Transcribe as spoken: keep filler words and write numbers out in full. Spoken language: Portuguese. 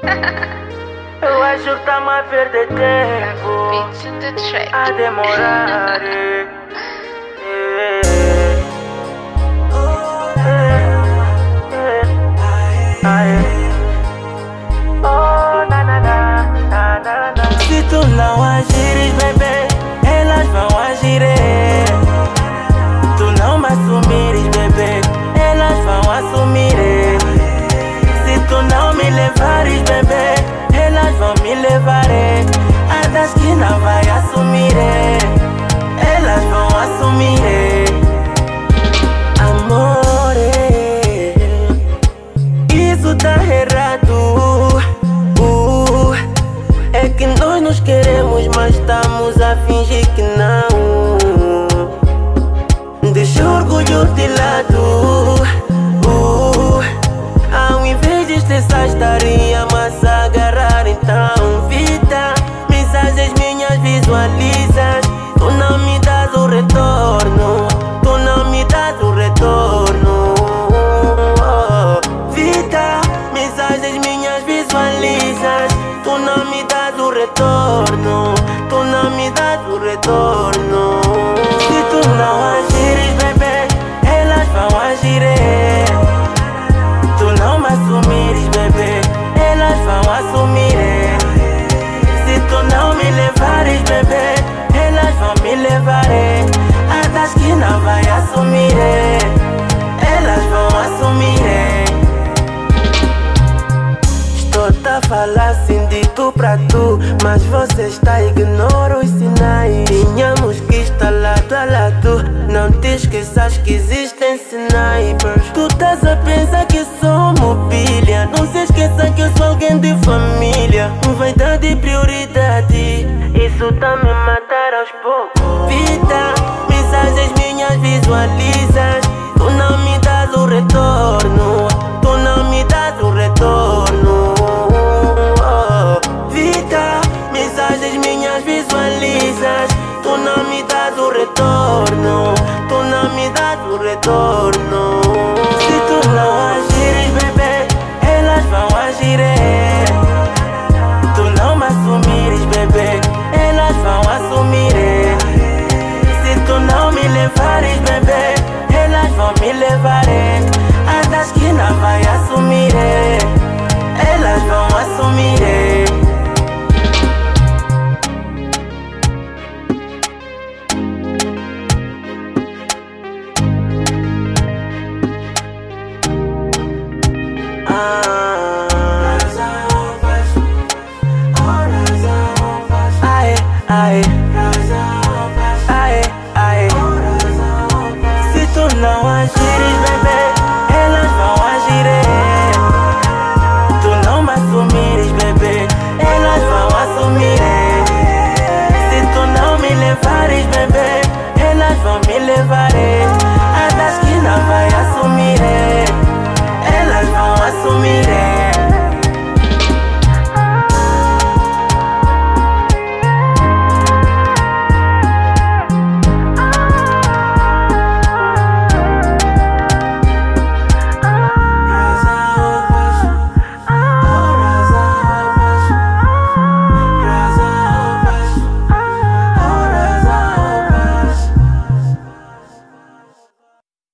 Eu acho que tá a perder tempo a demorar. eh, eh, eh, eh, eh. Oh, na, na, na, na, na, na. Se tu não agires, bebê, elas vão agir. eh. Tu não me assumires, bebê, elas vão assumir. eh. Se tu não me levares, bebê, elas vão me levar. eh. A da esquina vai assumir. eh. Elas vão assumir. eh. Amor, eh. Isso tá errado. uh, É que nós nos queremos, mas estamos a fingir que não. Deixa o orgulho de lado. uh, Ao invés de estressar, estaríamos a agarrar. Então, vida, mensagens minhas visualizas. Tu não me das o retorno. Tu não me das o retorno. Oh, vida, mensagens minhas visualizas. Tu não me das o retorno. Tu não me das o retorno. Se tu não agires, bebê, elas vão agir. eh. Tu não me assumires, bebê, elas vão assumir. eh. Se tu não me levares, bebê, elas vão me levar. eh. A da esquina vai assumir. eh. Elas vão assumir. eh. Estou-te a falar assim de tu pra tu, mas você está a ignorar os sinais. Tínhamos que estar lado a lado. Não te esqueças que existem snipers. Tu estás a pensar que sou mobília. Não se esqueça que eu sou alguém de família. Vai dar de prioridade. Isso tá me matar aos poucos. Vida, mensagens minhas visualizas. Tu não me das o retorno. Tu não me das o retorno. Oh, vida, mensagens minhas visualizas. Tu não me das o retorno. Tu não me das o retorno. Se tu não agires, bebê, elas vão agir. eh. Tu não me assumires, bebê, elas vão assumir. eh. Se tu não me levares, bebê, elas vão me levar. eh. A da esquina vai assumir. eh. Elas vão assumir. eh. Ah.